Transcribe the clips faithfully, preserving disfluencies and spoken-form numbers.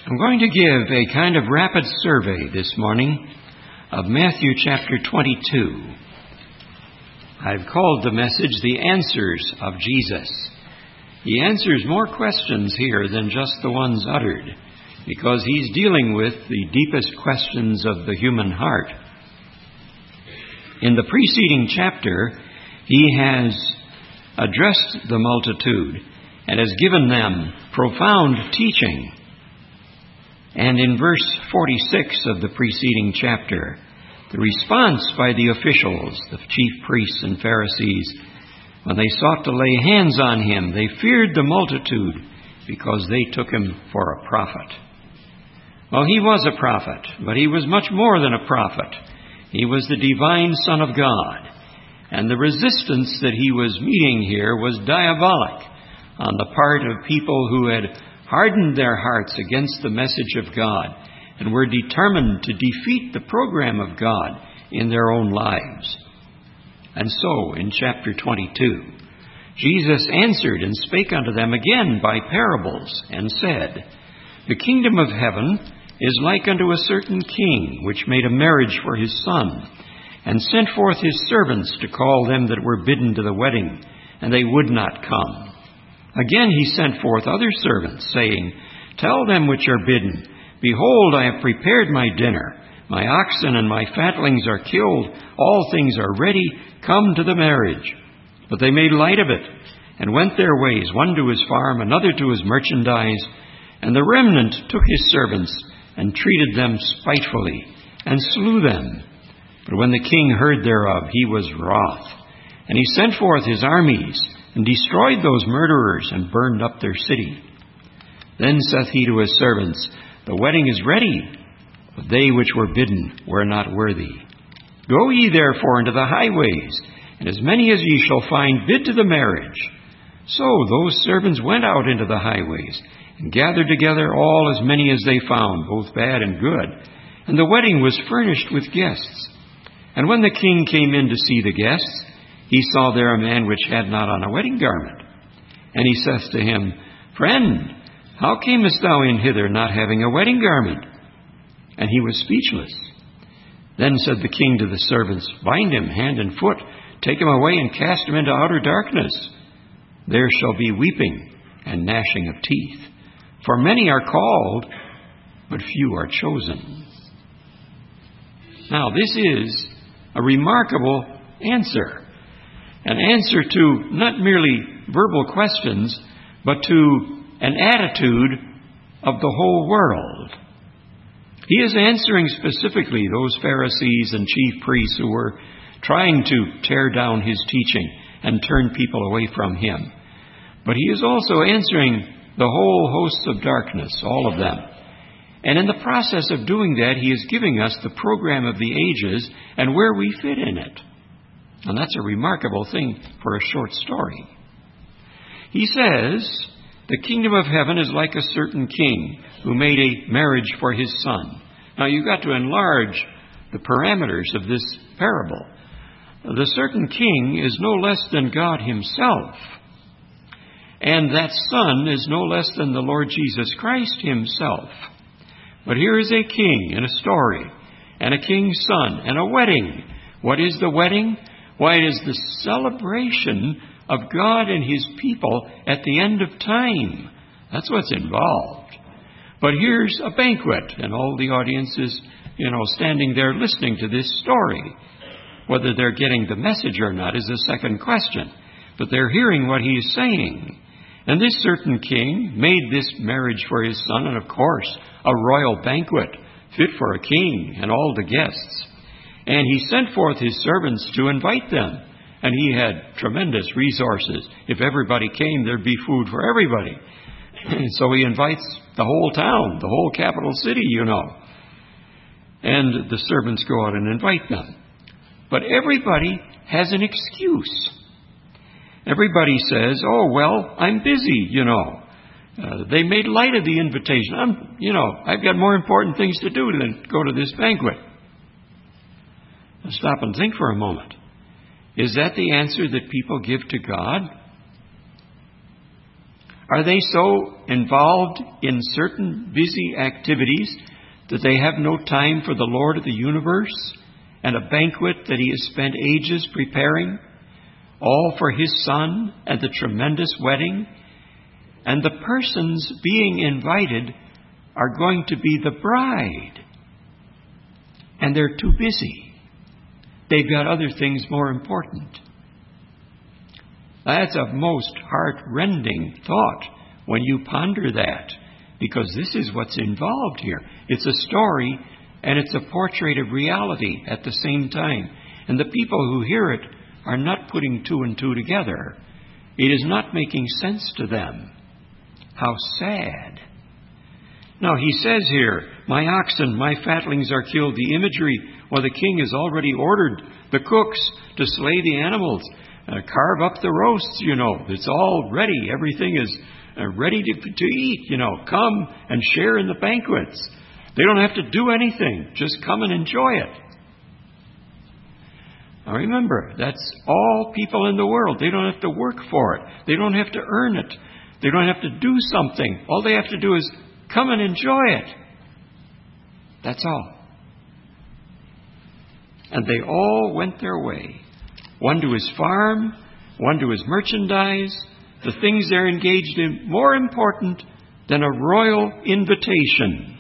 I'm going to give a kind of rapid survey this morning of Matthew chapter twenty-two. I've called the message The Answers of Jesus. He answers more questions here than just the ones uttered, because he's dealing with the deepest questions of the human heart. In the preceding chapter, he has addressed the multitude and has given them profound teaching. And in verse forty-six of the preceding chapter, the response by the officials, the chief priests and Pharisees, when they sought to lay hands on him, they feared the multitude because they took him for a prophet. Well, he was a prophet, but he was much more than a prophet. He was the divine Son of God. And the resistance that he was meeting here was diabolic on the part of people who had hardened their hearts against the message of God and were determined to defeat the program of God in their own lives. And so, in chapter twenty-two, Jesus answered and spake unto them again by parables, and said, The kingdom of heaven is like unto a certain king, which made a marriage for his son, and sent forth his servants to call them that were bidden to the wedding, and they would not come. Again he sent forth other servants, saying, Tell them which are bidden, Behold, I have prepared my dinner. My oxen and my fatlings are killed. All things are ready. Come to the marriage. But they made light of it, and went their ways, one to his farm, another to his merchandise. And the remnant took his servants, and treated them spitefully, and slew them. But when the king heard thereof, he was wroth. And he sent forth his armies, and destroyed those murderers, and burned up their city. Then saith he to his servants, The wedding is ready, but they which were bidden were not worthy. Go ye therefore into the highways, and as many as ye shall find, bid to the marriage. So those servants went out into the highways, and gathered together all as many as they found, both bad and good. And the wedding was furnished with guests. And when the king came in to see the guests, he saw there a man which had not on a wedding garment. And he saith to him, Friend, how camest thou in hither not having a wedding garment? And he was speechless. Then said the king to the servants, Bind him hand and foot, take him away, and cast him into outer darkness. There shall be weeping and gnashing of teeth. For many are called, but few are chosen. Now this is a remarkable answer. An answer to not merely verbal questions, but to an attitude of the whole world. He is answering specifically those Pharisees and chief priests who were trying to tear down his teaching and turn people away from him. But he is also answering the whole hosts of darkness, all of them. And in the process of doing that, he is giving us the program of the ages and where we fit in it. And that's a remarkable thing for a short story. He says, The kingdom of heaven is like a certain king who made a marriage for his son. Now you've got to enlarge the parameters of this parable. The certain king is no less than God himself. And that son is no less than the Lord Jesus Christ himself. But here is a king in a story, and a king's son, and a wedding. What is the wedding? Why, it is the celebration of God and his people at the end of time. That's what's involved. But here's a banquet, and all the audience is, you know, standing there listening to this story. Whether they're getting the message or not is a second question. But they're hearing what he's saying. And this certain king made this marriage for his son, and of course, a royal banquet, fit for a king and all the guests. And he sent forth his servants to invite them. And he had tremendous resources. If everybody came, there'd be food for everybody. So he invites the whole town, the whole capital city, you know. And the servants go out and invite them. But everybody has an excuse. Everybody says, oh, well, I'm busy, you know. Uh, they made light of the invitation. I'm, you know, I've got more important things to do than go to this banquet. Now stop and think for a moment. Is that the answer that people give to God? Are they so involved in certain busy activities that they have no time for the Lord of the universe and a banquet that He has spent ages preparing, all for His Son and the tremendous wedding? And the persons being invited are going to be the bride. And they're too busy. They've got other things more important. That's a most heart-rending thought when you ponder that, because this is what's involved here. It's a story and it's a portrait of reality at the same time. And the people who hear it are not putting two and two together. It is not making sense to them. How sad. Now, he says here, my oxen, my fatlings are killed. The imagery, well, the king has already ordered the cooks to slay the animals, uh, carve up the roasts, you know. It's all ready. Everything is uh, ready to, to eat, you know. Come and share in the banquets. They don't have to do anything. Just come and enjoy it. Now, remember, that's all people in the world. They don't have to work for it. They don't have to earn it. They don't have to do something. All they have to do is come and enjoy it. That's all. And they all went their way. One to his farm, one to his merchandise, the things they're engaged in, more important than a royal invitation.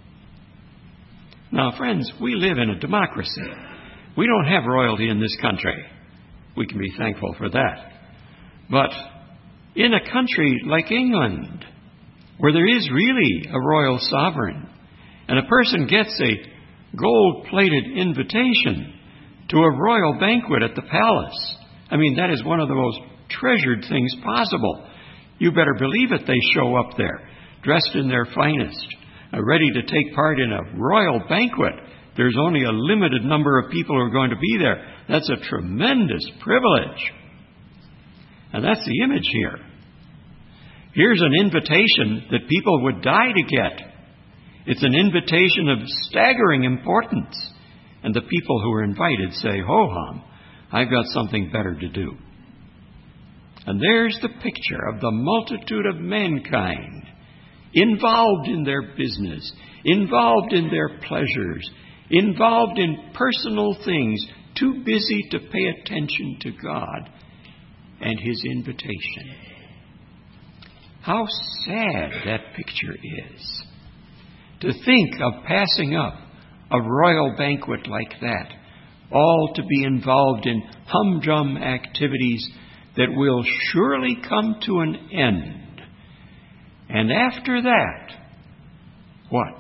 Now, friends, we live in a democracy. We don't have royalty in this country. We can be thankful for that. But in a country like England, where there is really a royal sovereign, and a person gets a gold-plated invitation to a royal banquet at the palace, I mean, that is one of the most treasured things possible. You better believe it, they show up there, dressed in their finest, ready to take part in a royal banquet. There's only a limited number of people who are going to be there. That's a tremendous privilege. And that's the image here. Here's an invitation that people would die to get. It's an invitation of staggering importance. And the people who are invited say, ho-hum, I've got something better to do. And there's the picture of the multitude of mankind involved in their business, involved in their pleasures, involved in personal things, too busy to pay attention to God and His invitation. How sad that picture is. To think of passing up a royal banquet like that, all to be involved in humdrum activities that will surely come to an end. And after that, what?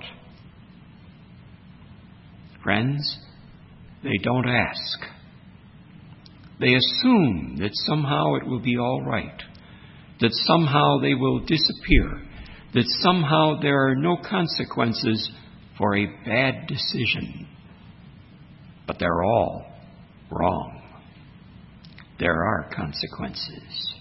Friends, they don't ask. They assume that somehow it will be all right, that somehow they will disappear, that somehow there are no consequences for a bad decision. But they're all wrong. There are consequences.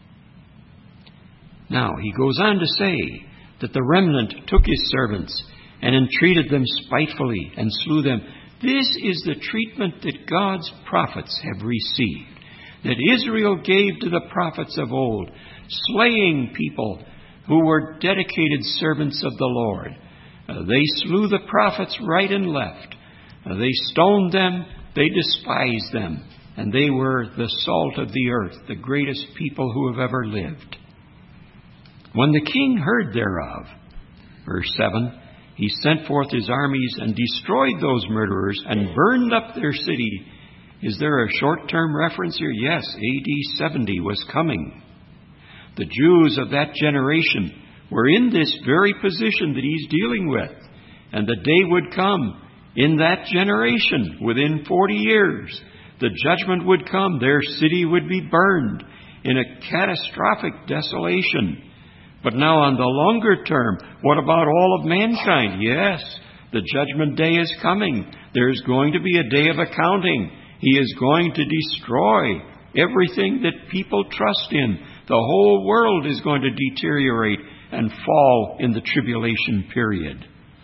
Now, he goes on to say that the remnant took his servants and entreated them spitefully and slew them. This is the treatment that God's prophets have received, that Israel gave to the prophets of old, slaying people who were dedicated servants of the Lord. Uh, they slew the prophets right and left. Uh, they stoned them, they despised them, and they were the salt of the earth, the greatest people who have ever lived. When the king heard thereof, verse seven, he sent forth his armies and destroyed those murderers and burned up their city. Is there a short-term reference here? Yes, A D seventy was coming. The Jews of that generation were in this very position that he's dealing with. And the day would come in that generation, within forty years, the judgment would come. Their city would be burned in a catastrophic desolation. But now on the longer term, what about all of mankind? Yes, the judgment day is coming. There's going to be a day of accounting. He is going to destroy everything that people trust in. The whole world is going to deteriorate and fall in the tribulation period.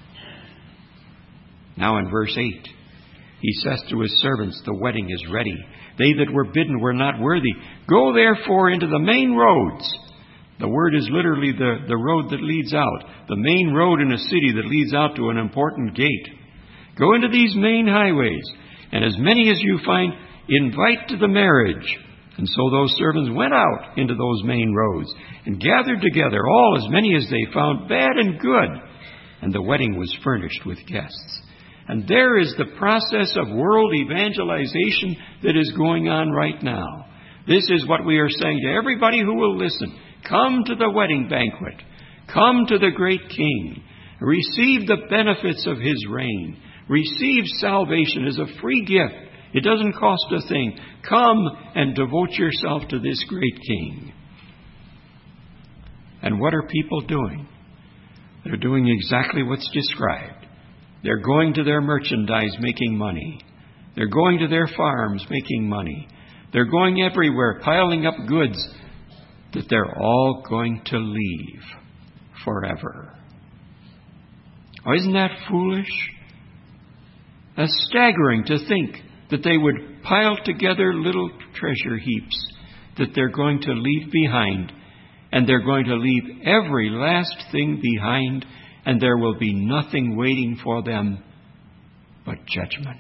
Now in verse eight, he says to his servants, the wedding is ready. They that were bidden were not worthy. Go therefore into the main roads. The word is literally the, the road that leads out. The main road in a city that leads out to an important gate. Go into these main highways, and as many as you find, invite to the marriage. And so those servants went out into those main roads and gathered together all as many as they found, bad and good. And the wedding was furnished with guests. And there is the process of world evangelization that is going on right now. This is what we are saying to everybody who will listen. Come to the wedding banquet. Come to the great King. Receive the benefits of His reign. Receive salvation as a free gift. It doesn't cost a thing. Come and devote yourself to this great King. And what are people doing? They're doing exactly what's described. They're going to their merchandise making money. They're going to their farms making money. They're going everywhere piling up goods that they're all going to leave forever. Oh, isn't that foolish? That's staggering to think that they would pile together little treasure heaps that they're going to leave behind, and they're going to leave every last thing behind, and there will be nothing waiting for them but judgment.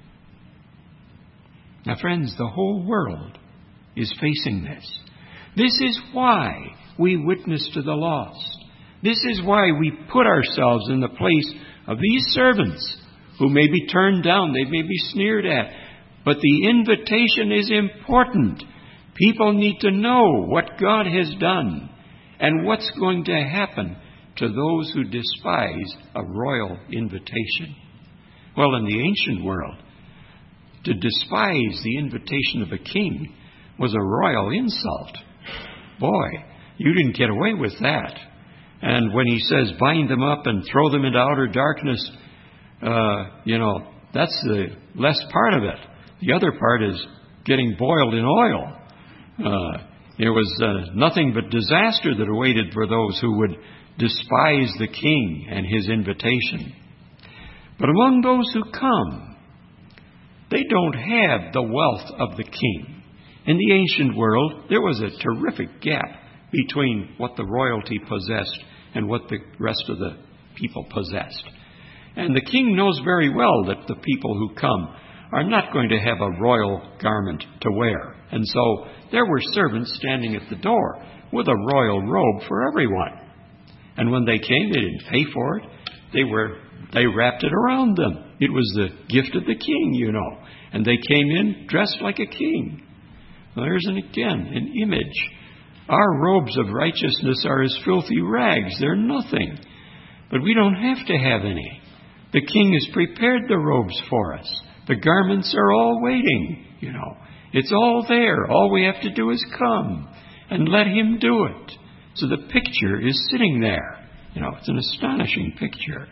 Now, friends, the whole world is facing this. This is why we witness to the lost. This is why we put ourselves in the place of these servants who may be turned down, they may be sneered at. But the invitation is important. People need to know what God has done and what's going to happen to those who despise a royal invitation. Well, in the ancient world, to despise the invitation of a king was a royal insult. Boy, you didn't get away with that. And when he says bind them up and throw them into outer darkness, uh, you know, that's the less part of it. The other part is getting boiled in oil. Uh, there was uh, nothing but disaster that awaited for those who would despise the king and his invitation. But among those who come, they don't have the wealth of the king. In the ancient world, there was a terrific gap between what the royalty possessed and what the rest of the people possessed. And the king knows very well that the people who come are not going to have a royal garment to wear. And so there were servants standing at the door with a royal robe for everyone. And when they came, they didn't pay for it. They were they wrapped it around them. It was the gift of the king, you know. And they came in dressed like a king. Well, there's an, again an image. Our robes of righteousness are as filthy rags. They're nothing. But we don't have to have any. The king has prepared the robes for us. The garments are all waiting, you know. It's all there. All we have to do is come and let him do it. So the picture is sitting there. You know, it's an astonishing picture.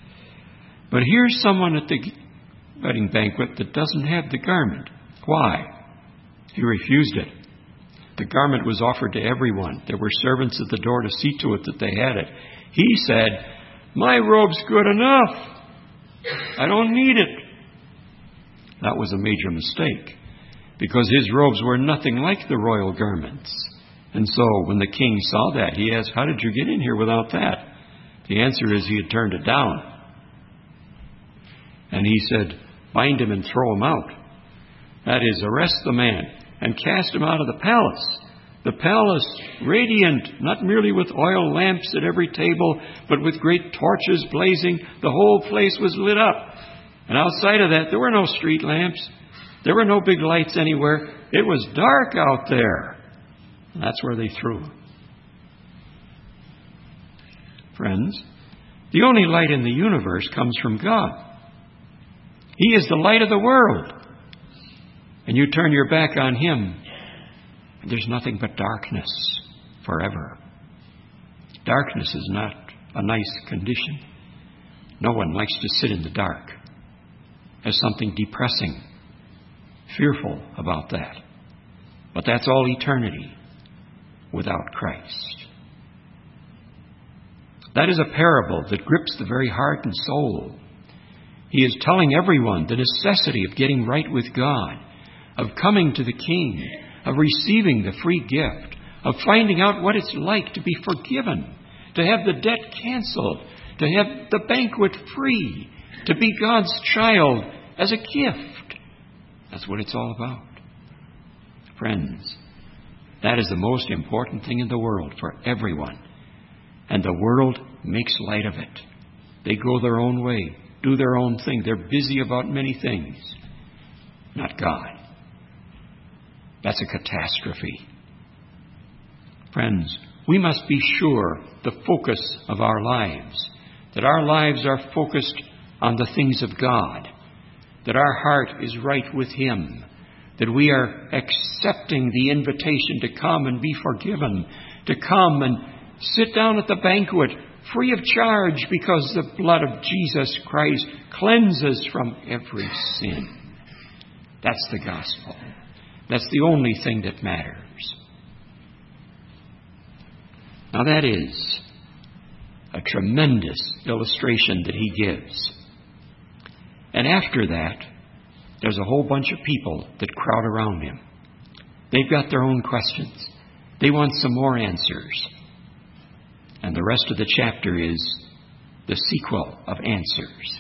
But here's someone at the wedding banquet that doesn't have the garment. Why? He refused it. The garment was offered to everyone. There were servants at the door to see to it that they had it. He said, "My robe's good enough. I don't need it." That was a major mistake, because his robes were nothing like the royal garments. And so when the king saw that, he asked, "How did you get in here without that?" The answer is he had turned it down. And he said, "Bind him and throw him out." That is, arrest the man and cast him out of the palace. The palace, radiant, not merely with oil lamps at every table, but with great torches blazing. The whole place was lit up. And outside of that, there were no street lamps. There were no big lights anywhere. It was dark out there. And that's where they threw him. Friends, the only light in the universe comes from God. He is the light of the world. And you turn your back on Him, and there's nothing but darkness forever. Darkness is not a nice condition. No one likes to sit in the dark. There's something depressing, fearful about that. But that's all eternity without Christ. That is a parable that grips the very heart and soul. He is telling everyone the necessity of getting right with God, of coming to the King, of receiving the free gift, of finding out what it's like to be forgiven, to have the debt canceled, to have the banquet free, to be God's child as a gift. That's what it's all about. Friends, that is the most important thing in the world for everyone. And the world makes light of it. They go their own way, do their own thing. They're busy about many things, not God. That's a catastrophe. Friends, we must be sure the focus of our lives, that our lives are focused on the things of God, that our heart is right with Him, that we are accepting the invitation to come and be forgiven, to come and sit down at the banquet free of charge because the blood of Jesus Christ cleanses from every sin. That's the gospel. That's the only thing that matters. Now that is a tremendous illustration that he gives. And after that, there's a whole bunch of people that crowd around him. They've got their own questions. They want some more answers. And the rest of the chapter is the sequel of answers.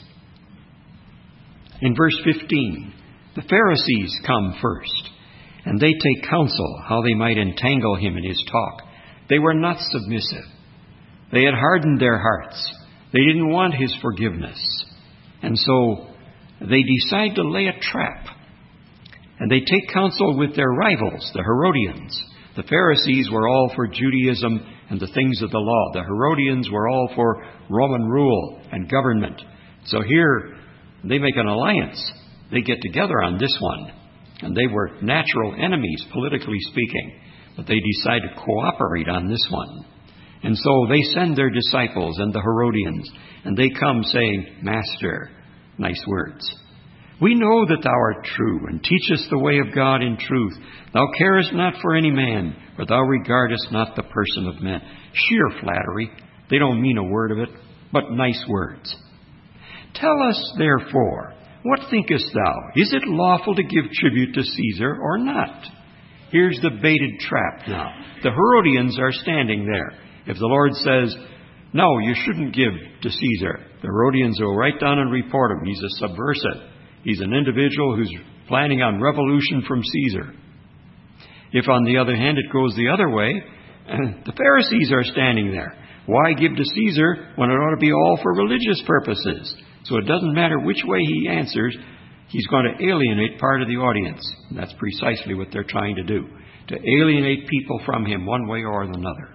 In verse fifteen, the Pharisees come first, and they take counsel how they might entangle him in his talk. They were not submissive. They had hardened their hearts. They didn't want his forgiveness. And so they decide to lay a trap. And they take counsel with their rivals, the Herodians. The Pharisees were all for Judaism and the things of the law. The Herodians were all for Roman rule and government. So here they make an alliance. They get together on this one. And they were natural enemies, politically speaking. But they decide to cooperate on this one. And so they send their disciples and the Herodians. And they come saying, Master, nice words. We know that thou art true, and teachest the way of God in truth. Thou carest not for any man, for thou regardest not the person of men. Sheer flattery. They don't mean a word of it, but nice words. Tell us, therefore, what thinkest thou? Is it lawful to give tribute to Caesar or not? Here's the baited trap now. The Herodians are standing there. If the Lord says, no, you shouldn't give to Caesar, the Herodians will write down and report him. He's a subversive. He's an individual who's planning on revolution from Caesar. If, on the other hand, it goes the other way, the Pharisees are standing there. Why give to Caesar when it ought to be all for religious purposes? So it doesn't matter which way he answers, he's going to alienate part of the audience. And that's precisely what they're trying to do, to alienate people from him one way or another.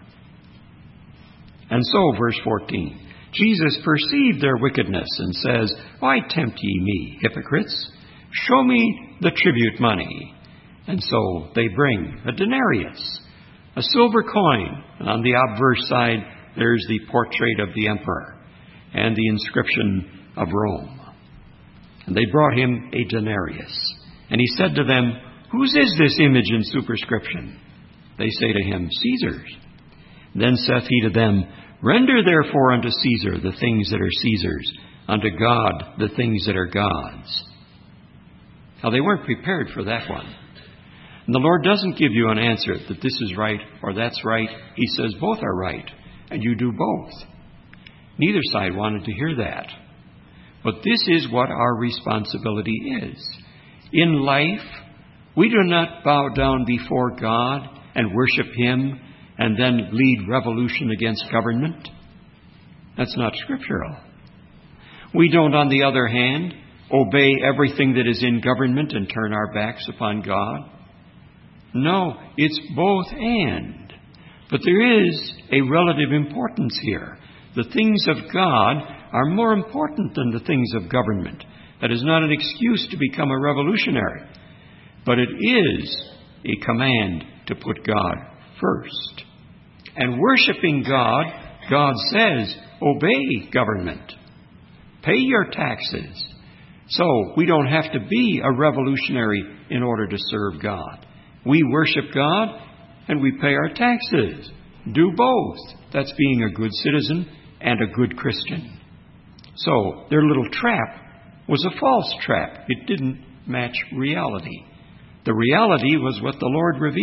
And so, verse fourteen, Jesus perceived their wickedness and says, Why tempt ye me, hypocrites? Show me the tribute money. And so they bring a denarius, a silver coin. And on the obverse side, there's the portrait of the emperor and the inscription of Rome. And they brought him a denarius. And he said to them, Whose is this image and superscription? They say to him, Caesar's. Then saith he to them, Render therefore unto Caesar the things that are Caesar's, unto God the things that are God's. Now they weren't prepared for that one. And the Lord doesn't give you an answer that this is right or that's right. He says both are right, and you do both. Neither side wanted to hear that. But this is what our responsibility is. In life, we do not bow down before God and worship Him and then lead revolution against government. That's not scriptural. We don't, on the other hand, obey everything that is in government and turn our backs upon God. No, it's both and. But there is a relative importance here. The things of God are more important than the things of government. That is not an excuse to become a revolutionary. But it is a command to put God first. And worshiping God, God says, obey government. Pay your taxes. So we don't have to be a revolutionary in order to serve God. We worship God and we pay our taxes. Do both. That's being a good citizen and a good Christian. So their little trap was a false trap. It didn't match reality. The reality was what the Lord revealed.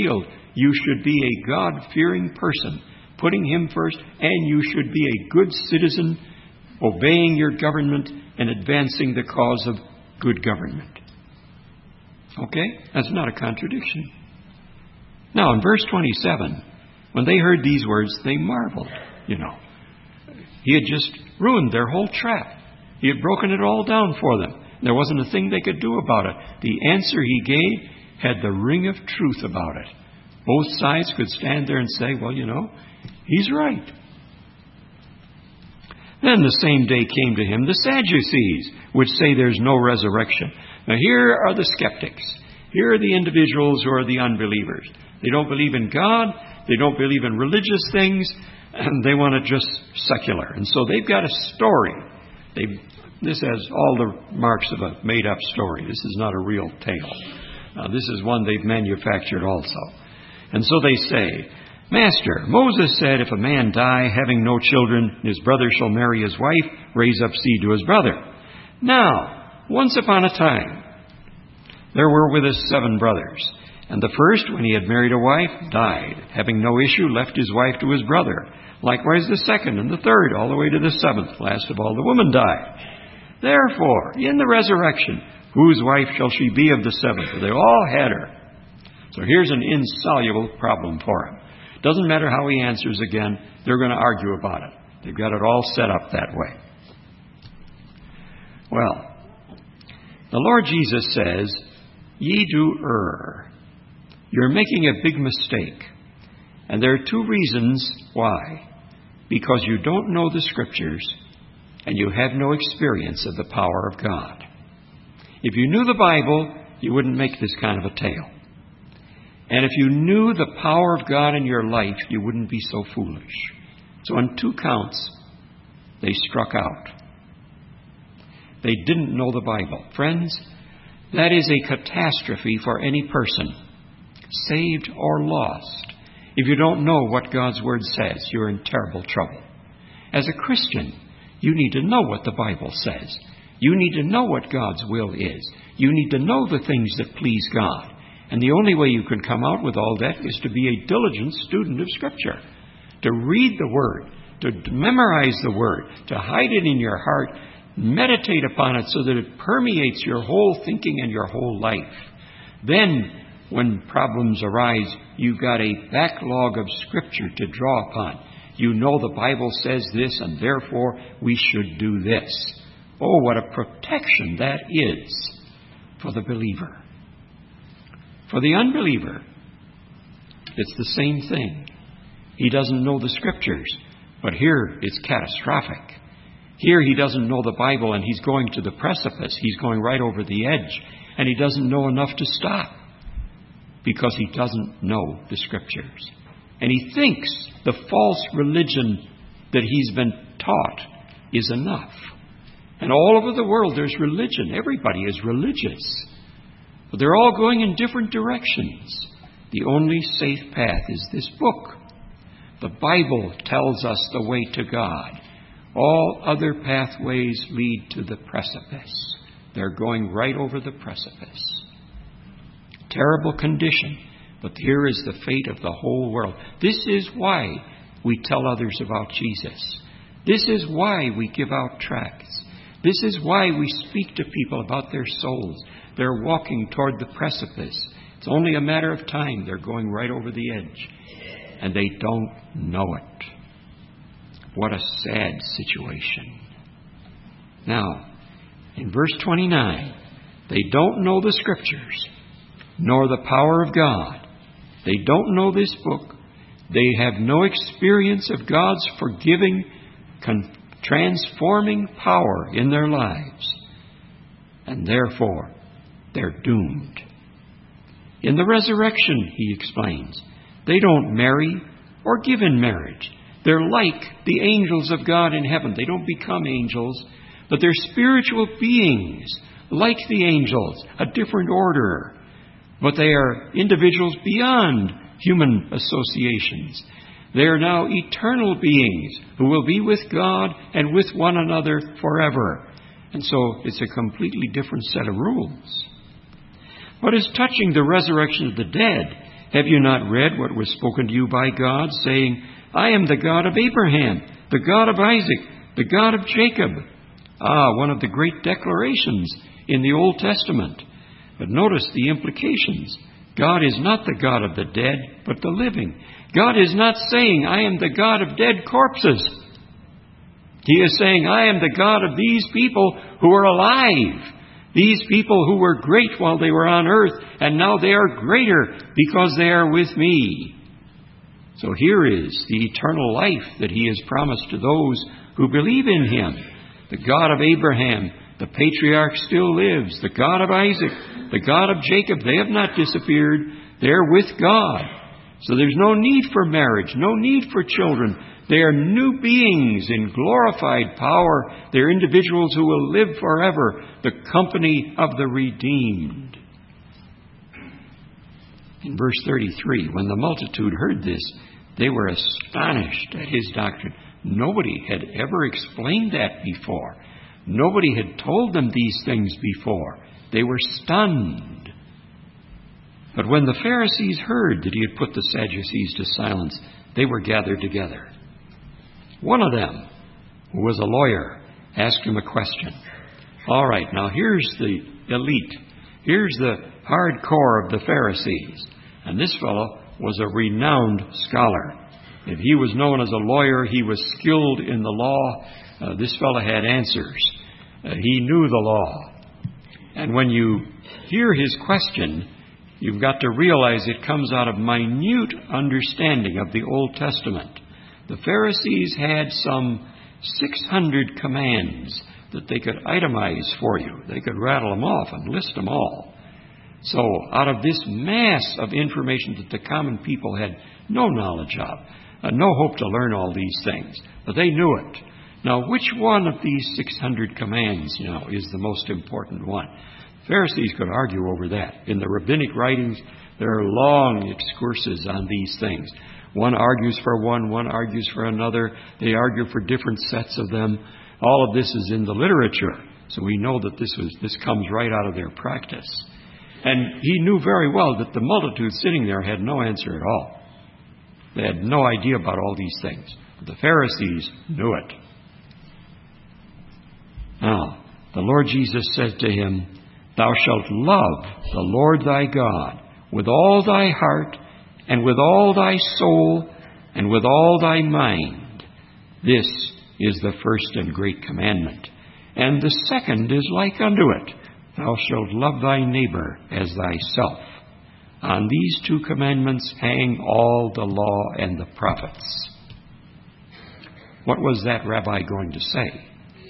You should be a God-fearing person, putting Him first, and you should be a good citizen, obeying your government and advancing the cause of good government. Okay? That's not a contradiction. Now, in verse twenty-seven, when they heard these words, they marveled, you know. He had just ruined their whole trap. He had broken it all down for them. There wasn't a thing they could do about it. The answer He gave had the ring of truth about it. Both sides could stand there and say, well, you know, He's right. Then the same day came to Him the Sadducees, which say there's no resurrection. Now here are the skeptics. Here are the individuals who are the unbelievers. They don't believe in God. They don't believe in religious things. And they want it just secular. And so they've got a story. They, this has all the marks of a made-up story. This is not a real tale. Uh, this is one they've manufactured also. And so they say, Master, Moses said, if a man die having no children, his brother shall marry his wife, raise up seed to his brother. Now, once upon a time, there were with us seven brothers. And the first, when he had married a wife, died, having no issue, left his wife to his brother. Likewise the second and the third, all the way to the seventh. Last of all, the woman died. Therefore, in the resurrection, whose wife shall she be of the seven? For they all had her. So here's an insoluble problem for him. Doesn't matter how he answers again, they're going to argue about it. They've got it all set up that way. Well, the Lord Jesus says, ye do err. You're making a big mistake. And there are two reasons why. Because you don't know the Scriptures and you have no experience of the power of God. If you knew the Bible, you wouldn't make this kind of a tale. And if you knew the power of God in your life, you wouldn't be so foolish. So on two counts, they struck out. They didn't know the Bible. Friends, that is a catastrophe for any person, saved or lost. If you don't know what God's Word says, you're in terrible trouble. As a Christian, you need to know what the Bible says. You need to know what God's will is. You need to know the things that please God. And the only way you can come out with all that is to be a diligent student of Scripture. To read the Word, to memorize the Word, to hide it in your heart, meditate upon it so that it permeates your whole thinking and your whole life. Then, when problems arise, you've got a backlog of Scripture to draw upon. You know the Bible says this, and therefore we should do this. Oh, what a protection that is for the believer. For the unbeliever, it's the same thing. He doesn't know the Scriptures, but here it's catastrophic. Here he doesn't know the Bible and he's going to the precipice. He's going right over the edge, and he doesn't know enough to stop because he doesn't know the Scriptures. And he thinks the false religion that he's been taught is enough. And all over the world there's religion. Everybody is religious. But they're all going in different directions. The only safe path is this book. The Bible tells us the way to God. All other pathways lead to the precipice. They're going right over the precipice. Terrible condition, but here is the fate of the whole world. This is why we tell others about Jesus. This is why we give out tracts. This is why we speak to people about their souls. They're walking toward the precipice. It's only a matter of time. They're going right over the edge. And they don't know it. What a sad situation. Now, in verse twenty-nine, they don't know the Scriptures, nor the power of God. They don't know this book. They have no experience of God's forgiving, con- transforming power in their lives. And therefore, they're doomed. In the resurrection, he explains, they don't marry or give in marriage. They're like the angels of God in heaven. They don't become angels, but they're spiritual beings, like the angels, a different order. But they are individuals beyond human associations. They are now eternal beings who will be with God and with one another forever. And so it's a completely different set of rules. But as touching the resurrection of the dead, Have you not read what was spoken to you by God, saying, I am the God of Abraham, the God of Isaac, the God of Jacob? Ah, one of the great declarations in the Old Testament. But notice the implications. God is not the God of the dead, but the living. God is not saying, I am the God of dead corpses. He is saying, I am the God of these people who are alive. These people who were great while they were on earth, and now they are greater because they are with me. So here is the eternal life that He has promised to those who believe in Him. The God of Abraham, the patriarch, still lives. The God of Isaac, the God of Jacob, they have not disappeared. They're with God. So there's no need for marriage, no need for children. They are new beings in glorified power. They're individuals who will live forever, the company of the redeemed. In verse thirty-three, when the multitude heard this, they were astonished at His doctrine. Nobody had ever explained that before. Nobody had told them these things before. They were stunned. But when the Pharisees heard that He had put the Sadducees to silence, they were gathered together. One of them, who was a lawyer, asked Him a question. All right, now here's the elite. Here's the hardcore of the Pharisees. And this fellow was a renowned scholar. If he was known as a lawyer, he was skilled in the law. Uh, this fellow had answers. Uh, he knew the law. And when you hear his question, you've got to realize it comes out of minute understanding of the Old Testament. The Pharisees had some six hundred commands that they could itemize for you. They could rattle them off and list them all. So out of this mass of information that the common people had no knowledge of, uh, no hope to learn all these things, but they knew it. Now, which one of these six hundred commands, you know, is the most important one? Pharisees could argue over that. In the rabbinic writings, there are long excursus on these things. One argues for one, one argues for another. They argue for different sets of them. All of this is in the literature. So we know that this was this comes right out of their practice. And He knew very well that the multitude sitting there had no answer at all. They had no idea about all these things. But the Pharisees knew it. Now, the Lord Jesus said to him, Thou shalt love the Lord thy God with all thy heart, and with all thy soul, and with all thy mind. This is the first and great commandment. And the second is like unto it. Thou shalt love thy neighbor as thyself. On these two commandments hang all the law and the prophets. What was that rabbi going to say?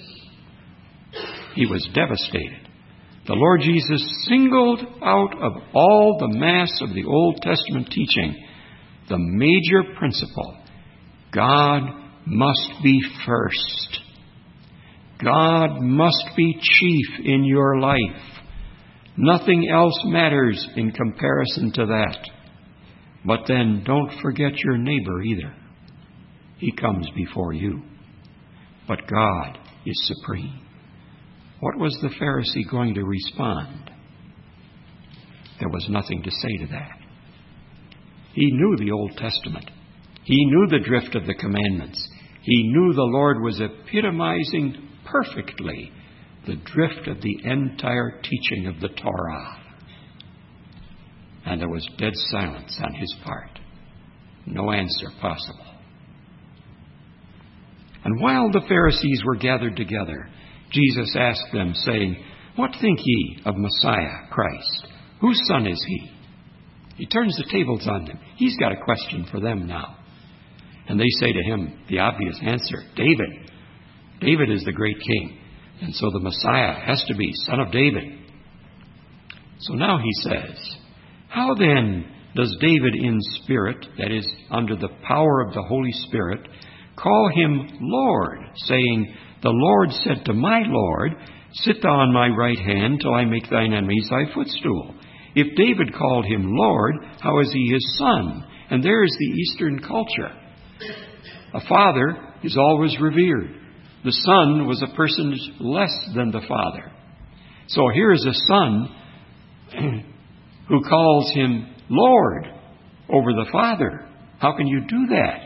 He was devastated. The Lord Jesus singled out of all the mass of the Old Testament teaching the major principle. God must be first. God must be chief in your life. Nothing else matters in comparison to that. But then don't forget your neighbor either. He comes before you. But God is supreme. What was the Pharisee going to respond? There was nothing to say to that. He knew the Old Testament. He knew the drift of the commandments. He knew the Lord was epitomizing perfectly the drift of the entire teaching of the Torah. And there was dead silence on his part. No answer possible. And while the Pharisees were gathered together, Jesus asked them, saying, What think ye of Messiah, Christ? Whose son is he? He turns the tables on them. He's got a question for them now. And they say to him the obvious answer, David. David is the great king. And so the Messiah has to be son of David. So now he says, How then does David in spirit, that is, under the power of the Holy Spirit, call him Lord, saying, The Lord said to my Lord, Sit thou on my right hand till I make thine enemies thy footstool. If David called him Lord, how is he his son? And there is the Eastern culture. A father is always revered. The son was a person less than the father. So here is a son who calls him Lord. over the Father. How can you do that?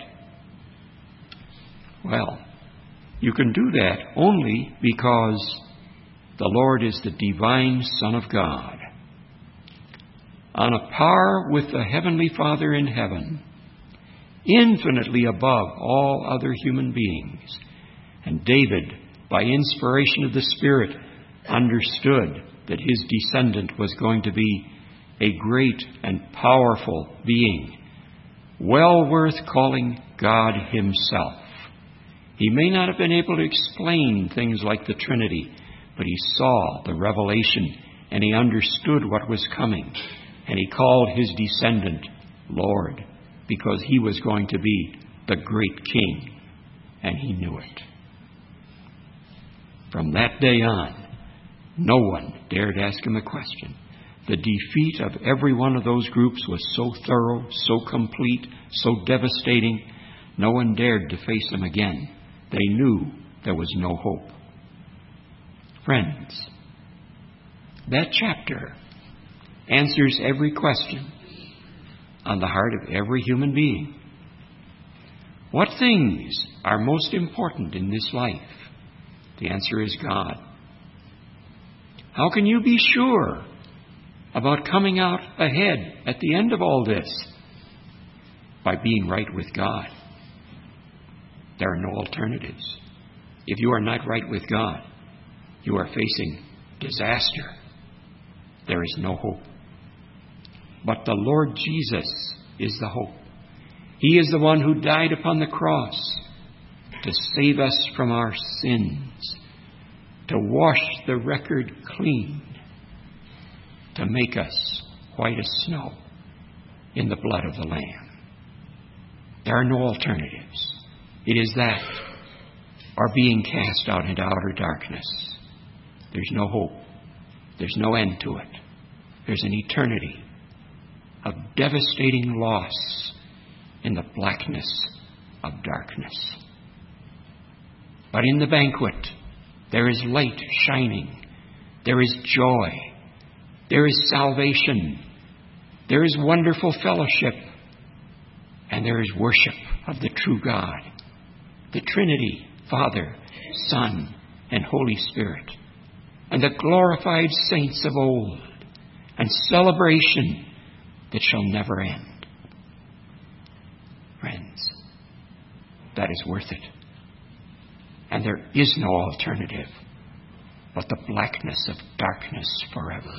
Well, you can do that only because the Lord is the divine Son of God, on a par with the Heavenly Father in heaven, infinitely above all other human beings. And David, by inspiration of the Spirit, understood that his descendant was going to be a great and powerful being, well worth calling God Himself. He may not have been able to explain things like the Trinity, but he saw the revelation and he understood what was coming. And he called his descendant Lord, because he was going to be the great king, and he knew it. From that day on, no one dared ask him a question. The defeat of every one of those groups was so thorough, so complete, so devastating, no one dared to face them again. They knew there was no hope. Friends, that chapter answers every question on the heart of every human being. What things are most important in this life? The answer is God. How can you be sure about coming out ahead at the end of all this? By being right with God. There are no alternatives. If you are not right with God, you are facing disaster. There is no hope. But the Lord Jesus is the hope. He is the one who died upon the cross to save us from our sins, to wash the record clean, to make us white as snow in the blood of the Lamb. There are no alternatives. It is that or being cast out into outer darkness. There's no hope. There's no end to it. There's an eternity of devastating loss in the blackness of darkness. But in the banquet, there is light shining. There is joy. There is salvation. There is wonderful fellowship. And there is worship of the true God, the Trinity, Father, Son, and Holy Spirit, and the glorified saints of old, and celebration that shall never end. Friends, that is worth it. And there is no alternative but the blackness of darkness forever.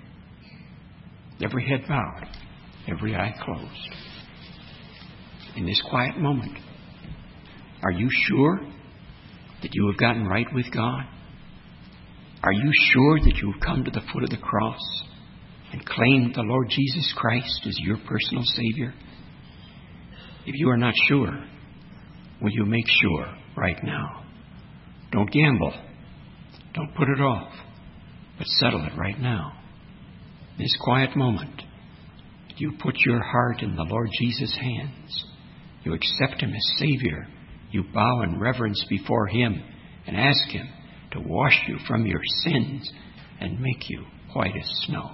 Every head bowed, every eye closed. In this quiet moment, are you sure that you have gotten right with God? Are you sure that you have come to the foot of the cross and claimed the Lord Jesus Christ as your personal Savior? If you are not sure, will you make sure right now? Don't gamble. Don't put it off, but settle it right now. This quiet moment, you put your heart in the Lord Jesus' hands. You accept Him as Savior. You bow in reverence before Him and ask Him to wash you from your sins and make you white as snow.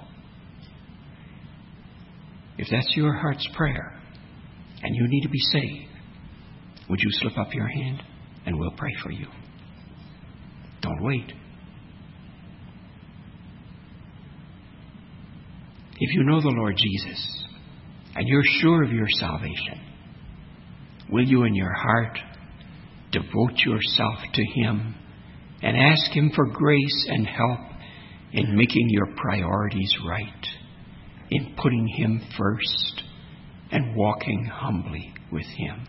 If that's your heart's prayer and you need to be saved, would you slip up your hand and we'll pray for you? Don't wait. If you know the Lord Jesus and you're sure of your salvation, will you in your heart devote yourself to Him and ask Him for grace and help in making your priorities right, in putting Him first and walking humbly with Him?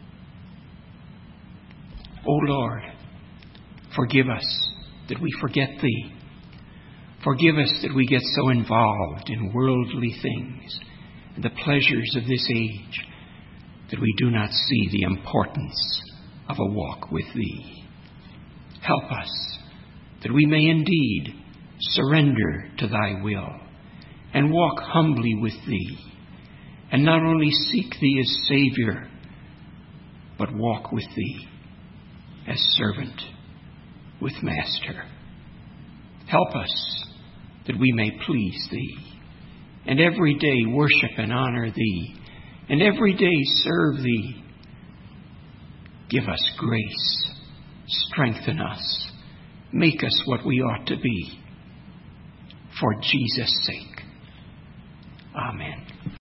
O Lord, forgive us that we forget Thee. Forgive us that we get so involved in worldly things and the pleasures of this age that we do not see the importance of a walk with Thee. Help us that we may indeed surrender to Thy will and walk humbly with Thee, and not only seek Thee as Savior, but walk with Thee as servant with Master. Help us that we may please Thee, and every day worship and honor Thee and every day serve Thee. Give us grace. Strengthen us. Make us what we ought to be. For Jesus' sake. Amen.